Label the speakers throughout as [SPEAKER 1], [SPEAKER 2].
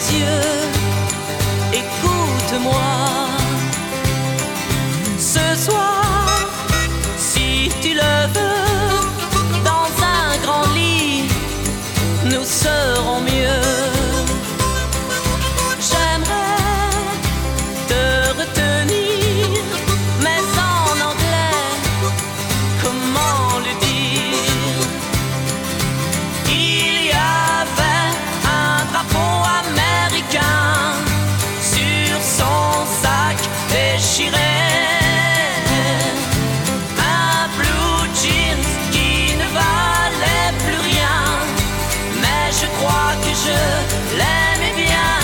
[SPEAKER 1] yeux, écoute-moi. Ce soir, si tu le veux, dans un grand lit, nous serons mieux. J'aimerais te retenir, mais en anglais, comment le dire? Il y avait un drapeau américain sur son sac déchiré, un blue jeans qui ne valait plus rien, mais je crois que je l'aimais bien.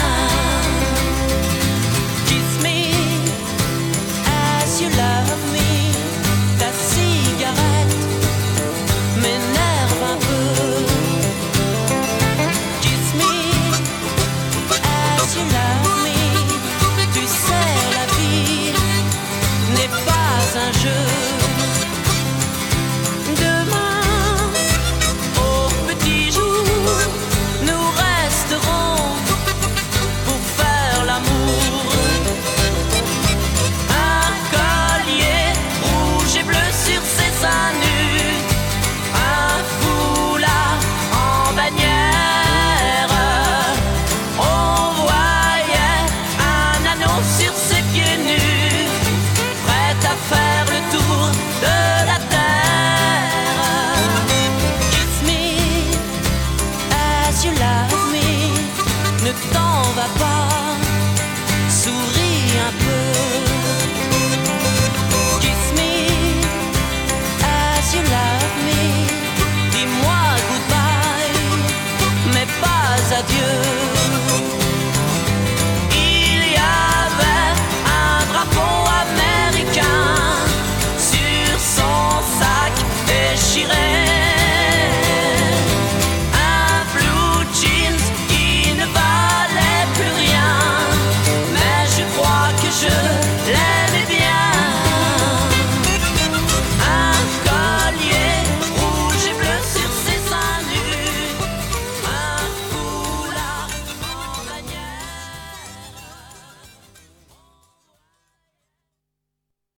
[SPEAKER 1] Kiss me as you love me, ta cigarette m'énerve un peu. Kiss me as you love me, tu sais la vie n'est pas un jeu. Demain, au petit jour, nous resterons pour faire l'amour. Un collier rouge et bleu sur ses seins nus, un foulard en bannière. On voyait un anneau sur ses pieds nus, prêt à faire le tour de